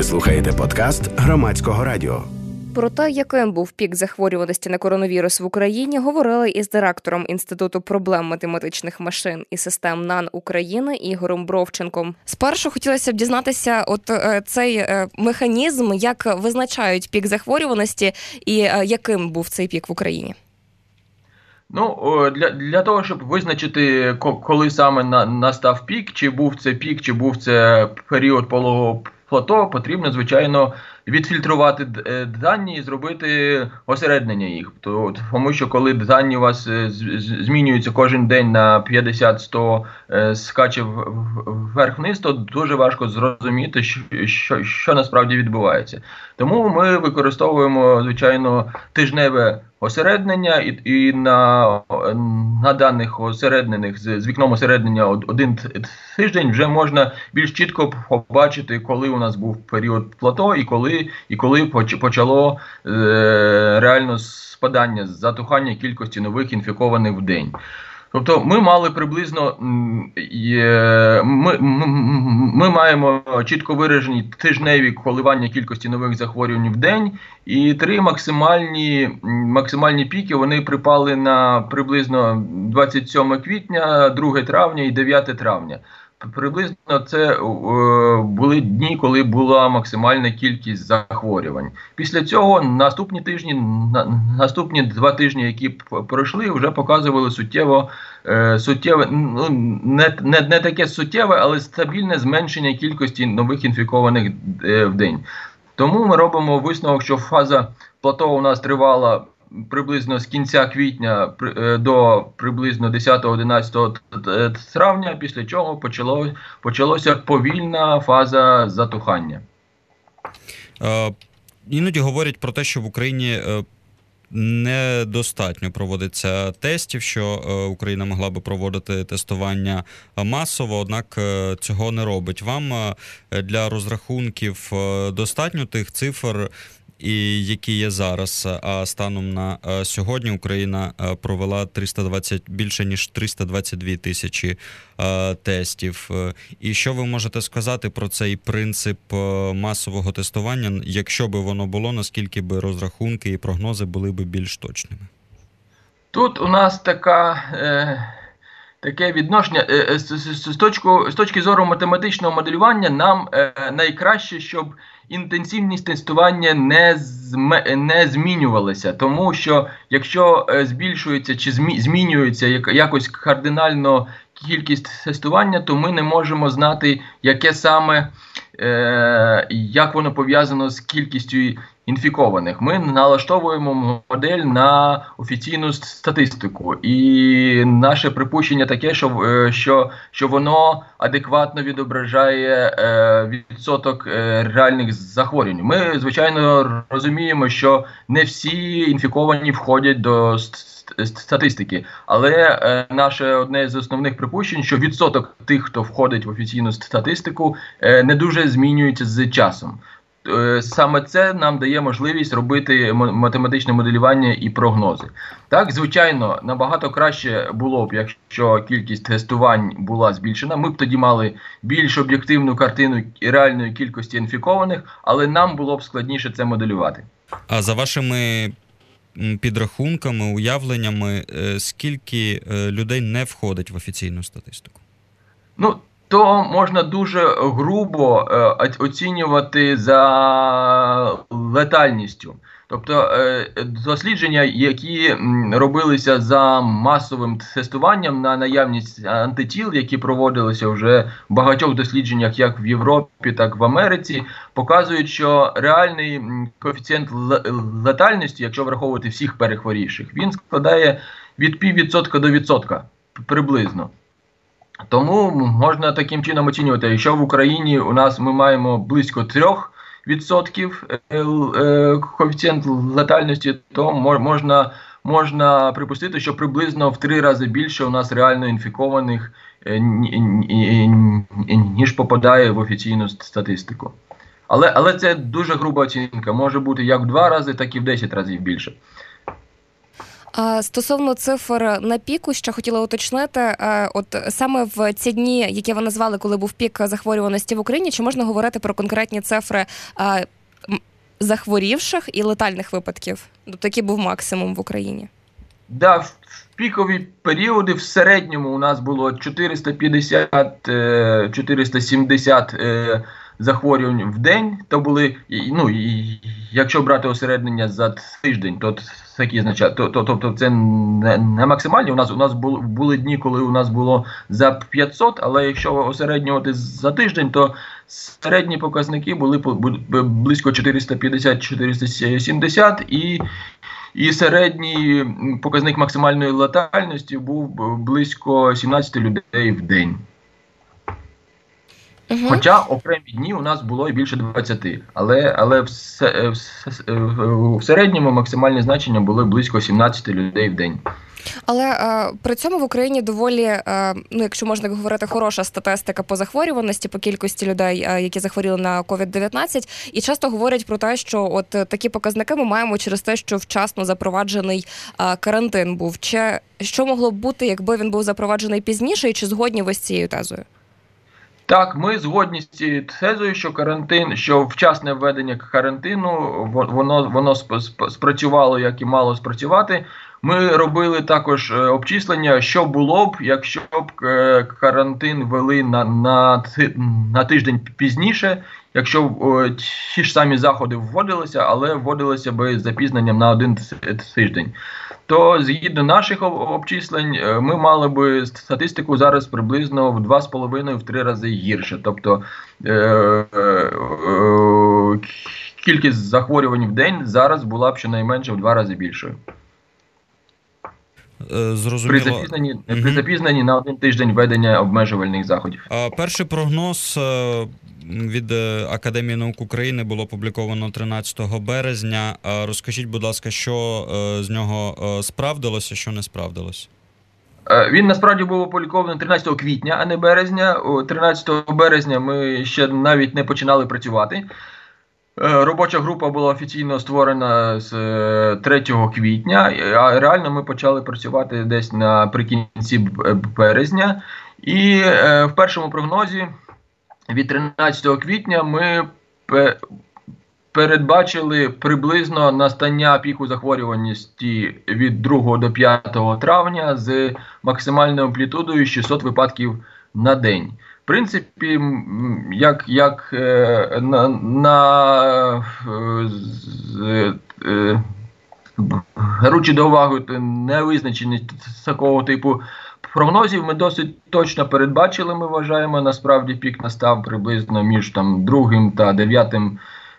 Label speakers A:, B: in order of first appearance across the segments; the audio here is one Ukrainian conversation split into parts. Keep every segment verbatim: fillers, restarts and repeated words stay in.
A: Ви слухаєте подкаст Громадського радіо.
B: Про те, яким був пік захворюваності на коронавірус в Україні, говорили із директором Інституту проблем математичних машин і систем НАН України Ігорем Бровченком. Спершу хотілося б дізнатися, от цей механізм, як визначають пік захворюваності і яким був цей пік в Україні?
C: Ну, для, для того, щоб визначити, коли саме на, настав пік, чи був це пік, чи був це період пологового плато, потрібно, звичайно, відфільтрувати дані і зробити осереднення їх. Тому що коли дані у вас змінюються кожен день на п'ятдесят-сто скачів вверх-вниз, то дуже важко зрозуміти, що, що, що насправді відбувається. Тому ми використовуємо, звичайно, тижневе осереднення, і, і на, на даних осереднених з, з вікном осереднення один тиждень вже можна більш чітко побачити, коли у нас був період плато і коли, і коли почало е, реально спадання, затухання кількості нових інфікованих в день. Тобто ми мали приблизно, ми, ми, ми маємо чітко виражені тижневі коливання кількості нових захворювань в день, і три максимальні, максимальні піки, вони припали на приблизно двадцять сьоме квітня, друге травня і дев'яте травня. Приблизно це е, були дні, коли була максимальна кількість захворювань. Після цього наступні тижні, на, наступні два тижні, які пройшли, вже показували суттєво, е, суттєве, ну, не, не, не таке суттєве, але стабільне зменшення кількості нових інфікованих е, в день. Тому ми робимо висновок, що фаза плато у нас тривала приблизно з кінця квітня до приблизно десятого-одинадцятого травня, після чого почало, почалося повільна фаза затухання.
D: Е, іноді говорять про те, що в Україні недостатньо проводиться тестів, що Україна могла би проводити тестування масово, однак цього не робить. Вам для розрахунків достатньо тих цифр, і які є зараз, а станом на сьогодні Україна провела триста двадцять, більше ніж триста двадцять дві тисячі тестів. І що ви можете сказати про цей принцип масового тестування, якщо би воно було, наскільки би розрахунки і прогнози були би більш точними?
C: Тут у нас така... Е... Таке відношення, з, з, з, точки, з точки зору математичного моделювання, нам е, найкраще, щоб інтенсивність тестування не, зме, не змінювалася. Тому що якщо е, збільшується чи змі, змінюється як, якось кардинально кількість тестування, то ми не можемо знати, яке саме, е, як воно пов'язано з кількістю інфікованих. Ми налаштовуємо модель на офіційну статистику. І наше припущення таке, що, що, що воно адекватно відображає е, відсоток е, реальних захворювань. Ми, звичайно, розуміємо, що не всі інфіковані входять до статистики. Але е, наше одне з основних припущень, що відсоток тих, хто входить в офіційну статистику, е, не дуже змінюється з часом. Саме це нам дає можливість робити математичне моделювання і прогнози. Так, звичайно, набагато краще було б, якщо кількість тестувань була збільшена. Ми б тоді мали більш об'єктивну картину реальної кількості інфікованих, але нам було б складніше це моделювати.
D: А за вашими підрахунками, уявленнями, скільки людей не входить в офіційну статистику?
C: Ну, то можна дуже грубо е, оцінювати за летальністю. Тобто е, дослідження, які робилися за масовим тестуванням на наявність антитіл, які проводилися вже в багатьох дослідженнях як в Європі, так і в Америці, показують, що реальний коефіцієнт летальності, якщо враховувати всіх перехворівших, він складає від піввідсотка до відсотка приблизно. Тому можна таким чином оцінювати, якщо в Україні у нас ми маємо близько трьох відсотків коефіцієнт летальності, то можна, можна припустити, що приблизно в три рази більше у нас реально інфікованих, ніж попадає в офіційну статистику. Але, але це дуже груба оцінка, може бути як в два рази, так і в десять разів більше.
B: А стосовно цифр на піку, ще хотіла уточнити, от саме в ці дні, які ви назвали, коли був пік захворюваності в Україні, чи можна говорити про конкретні цифри захворівших і летальних випадків? Тобто, який був максимум в Україні?
C: Да, в пікові періоди в середньому у нас було чотириста п'ятдесят - чотириста сімдесят захворювань в день. То були, ну, якщо брати осереднення за тиждень, то такі значать, то, то, тобто це не, не максимальні. У нас у нас були, були дні, коли у нас було за п'ятсот, але якщо осереднювати за тиждень, то середні показники були близько чотириста п'ятдесят - чотириста сімдесят, і І середній показник максимальної летальності був близько сімнадцять людей в день. Угу. Хоча окремі дні у нас було і більше двадцяти. Але, але в, в, в, в середньому максимальні значення були близько сімнадцять людей в день.
B: Але е, при цьому в Україні доволі, е, ну якщо можна говорити, хороша статистика по захворюваності, по кількості людей, е, які захворіли на ковід дев'ятнадцять. І часто говорять про те, що от такі показники ми маємо через те, що вчасно запроваджений е, карантин був. Чи що могло б бути, якби він був запроваджений пізніше, і чи згодні ви з цією тезою?
C: Так, ми згодні з цією тезою, що карантин, що вчасне введення карантину, воно, воно спрацювало, як і мало спрацювати. Ми робили також обчислення, що було б, якщо б карантин ввели на, на, на тиждень пізніше, якщо б ті ж самі заходи вводилися, але вводилися б з запізненням на один тиждень. То згідно наших обчислень, ми мали би статистику зараз приблизно в два з половиною - в три рази гірше. Тобто е- е- кількість захворювань в день зараз була б щонайменше в два рази більшою.
D: Зрозуміло.
C: При запізненні, угу. при запізненні на один тиждень введення обмежувальних заходів.
D: А перший прогноз від Академії наук України було опубліковано тринадцятого березня. Розкажіть, будь ласка, що з нього справдилося, що не справдилося?
C: Він насправді був опублікований тринадцятого квітня, а не березня. тринадцятого березня ми ще навіть не починали працювати. Робоча група була офіційно створена з третього квітня, а реально ми почали працювати десь наприкінці березня. І в першому прогнозі від тринадцятого квітня ми передбачили приблизно настання піку захворюваності від другого до п'ятого травня з максимальною амплітудою шістсот випадків на день. В принципі, як, як е, на, на е, е, беручи до уваги невизначеність такого типу прогнозів, ми досить точно передбачили, ми вважаємо, насправді пік настав приблизно між там другим та дев'ятим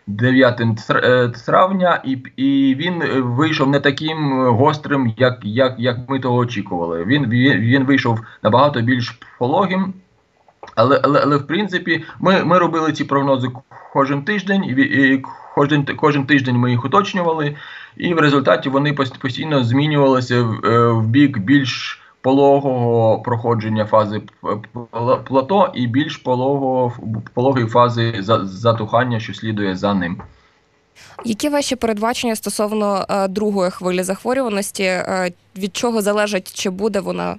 C: травня, і, і він вийшов не таким гострим, як, як, як ми того очікували. Він, він, він вийшов набагато більш пологим. Але, але, але в принципі, ми, ми робили ці прогнози кожен тиждень, і, і кожен, кожен тиждень ми їх уточнювали, і в результаті вони постійно змінювалися в, в бік більш пологого проходження фази плато і більш пологого, пологої фази затухання, що слідує за ним.
B: Які ваші передбачення стосовно е, другої хвилі захворюваності? Е, від чого залежить, чи буде вона?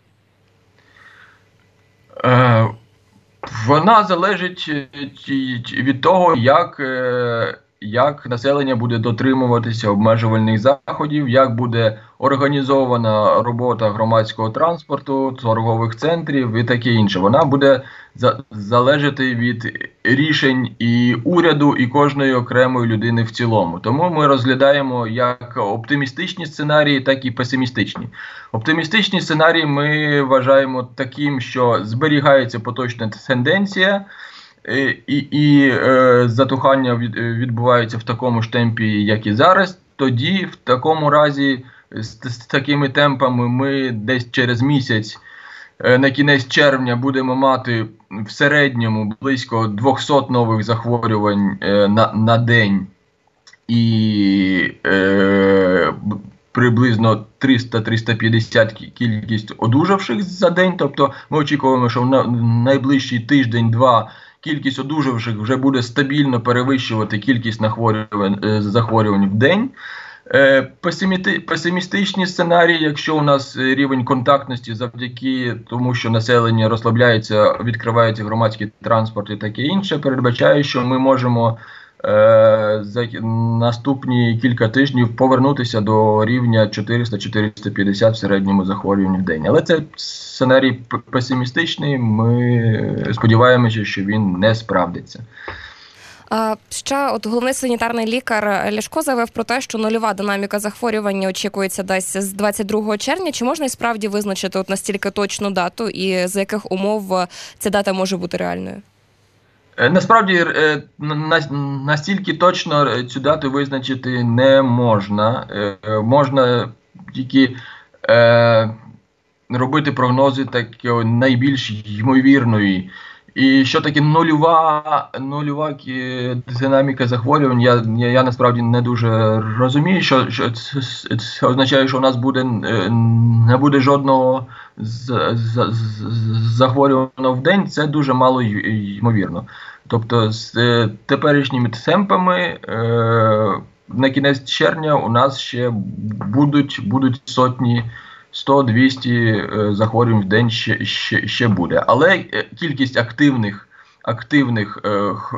C: Е, вона залежить від того, як, як населення буде дотримуватися обмежувальних заходів, як буде організована робота громадського транспорту, торгових центрів і таке інше. Вона буде за, залежати від рішень і уряду, і кожної окремої людини в цілому. Тому ми розглядаємо як оптимістичні сценарії, так і песимістичні. Оптимістичні сценарії ми вважаємо таким, що зберігається поточна тенденція, і, і е, затухання від, відбувається в такому ж темпі, як і зараз. Тоді, в такому разі, з, з такими темпами ми десь через місяць, е, на кінець червня, будемо мати в середньому близько двісті нових захворювань е, на, на день і е, приблизно триста - триста п'ятдесят кількість одужавших за день. Тобто ми очікуємо, що в найближчий тиждень-два кількість одужавших вже буде стабільно перевищувати кількість захворювань в день. Песимістичні сценарії, якщо у нас рівень контактності завдяки тому, що населення розслабляється, відкривається громадський транспорт і таке інше, передбачає, що ми можемо е, за наступні кілька тижнів повернутися до рівня чотириста - чотириста п'ятдесят в середньому захворювань в день. Але це сценарій песимістичний, ми сподіваємося, що він не справдиться.
B: Ще от головний санітарний лікар Ляшко заявив про те, що нульова динаміка захворювання очікується десь з двадцять другого червня. Чи можна і справді визначити от настільки точну дату і за яких умов ця дата може бути реальною?
C: Насправді, настільки точно цю дату визначити не можна. Можна тільки робити прогнози такої найбільш ймовірної. І що таке нульова, нульова динаміка захворювань, я, я, я насправді не дуже розумію, що, що це, це означає, що у нас буде, не буде жодного з, з, з, захворюваного в день, це дуже мало ймовірно. Тобто з теперішніми темпами е, на кінець червня у нас ще будуть, будуть сотні, сто-двісті захворювань в день ще, ще, ще буде. Але кількість активних, активних е,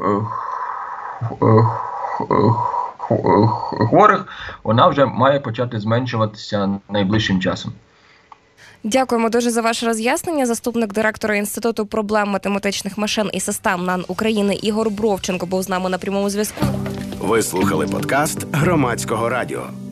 C: хворих, вона вже має почати зменшуватися найближчим часом.
B: Дякуємо дуже за ваше роз'яснення. Заступник директора Інституту проблем математичних машин і систем НАН України Ігор Бровченко був з нами на прямому зв'язку.
A: Ви слухали подкаст Громадського радіо.